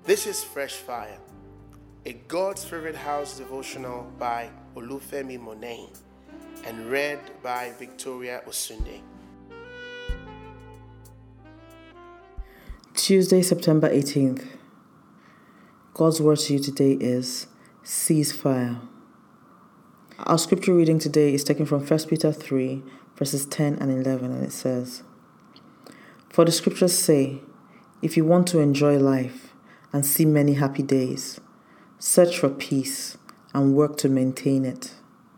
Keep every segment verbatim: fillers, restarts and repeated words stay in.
This is Fresh Fire, a God's Favorite House devotional by Olufemi Monain and read by Victoria Osunde. Tuesday, September eighteenth. God's word to you today is ceasefire. Our scripture reading today is taken from First Peter three, verses ten and eleven, and it says, "For the scriptures say, if you want to enjoy life and see many happy days, search for peace and work to maintain it."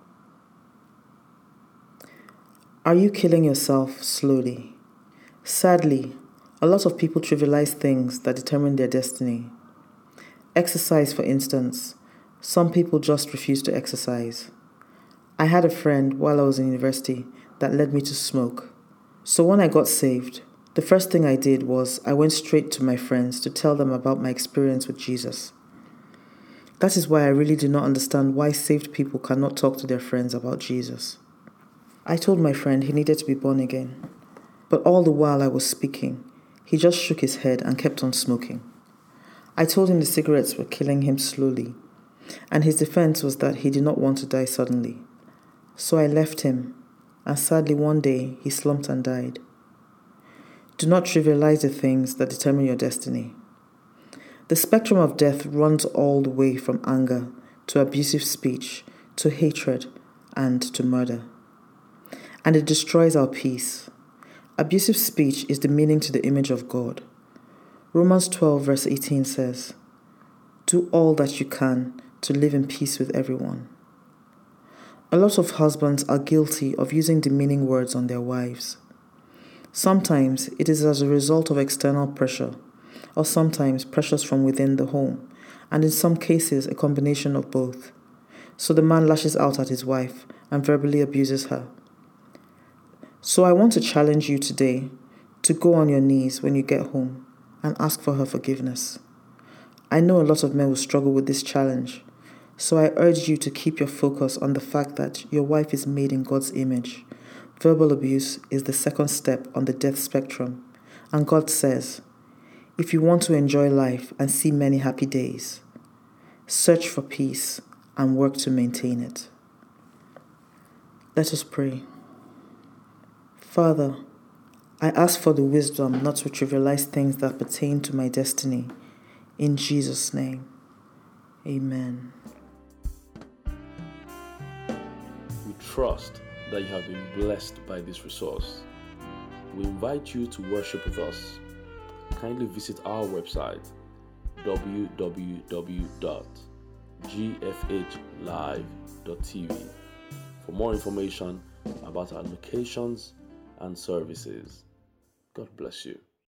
Are you killing yourself slowly? Sadly, a lot of people trivialize things that determine their destiny. Exercise, for instance. Some people just refuse to exercise. I had a friend while I was in university that led me to smoke. So when I got saved, the first thing I did was I went straight to my friends to tell them about my experience with Jesus. That is why I really do not understand why saved people cannot talk to their friends about Jesus. I told my friend he needed to be born again, but all the while I was speaking, he just shook his head and kept on smoking. I told him the cigarettes were killing him slowly, and his defense was that he did not want to die suddenly. So I left him, and sadly one day he slumped and died. Do not trivialize the things that determine your destiny. The spectrum of death runs all the way from anger to abusive speech to hatred and to murder. And it destroys our peace. Abusive speech is demeaning to the image of God. Romans twelve verse eighteen says, "Do all that you can to live in peace with everyone." A lot of husbands are guilty of using demeaning words on their wives. Sometimes it is as a result of external pressure, or sometimes pressures from within the home, and in some cases a combination of both. So the man lashes out at his wife and verbally abuses her. So I want to challenge you today to go on your knees when you get home and ask for her forgiveness. I know a lot of men will struggle with this challenge, so I urge you to keep your focus on the fact that your wife is made in God's image. Verbal abuse is the second step on the death spectrum, and God says, if you want to enjoy life and see many happy days, search for peace and work to maintain it. Let us pray. Father, I ask for the wisdom not to trivialize things that pertain to my destiny. In Jesus' name, amen. We trust that you have been blessed by this resource. We invite you to worship with us. Kindly visit our website w w w dot g f h live dot t v for more information about our locations and services. God bless you.